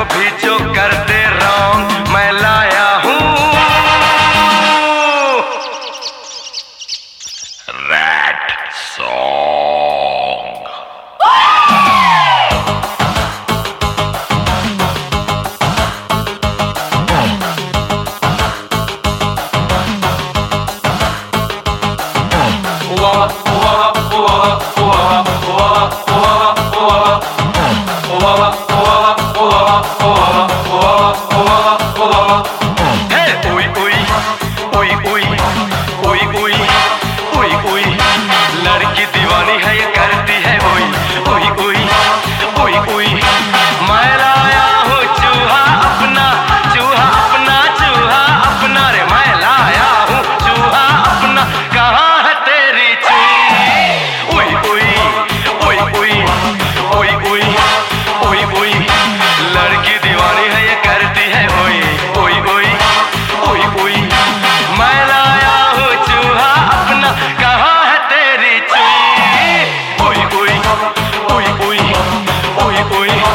भी जो कर दे रॉन्ग मैं लाया हूँ रैट सॉन्ग। लड़की दीवानी है ये करती है ओई ओई ओई ओई ओई। मैं लाया हूँ चूहा अपना चूहा अपना चूहा अपना रे मैं लाया हूँ चूहा अपना। कहाँ है तेरी चूही ओई ओई ओई ओई ओई ओई ओई ओई। लड़की दीवानी है ये करती है ओई ओई ओई ओई ओई। मैं लाया हूँ चूहा अपना कहाँ है तेरी चूही ओई ओई ओई ओई ओई ओई।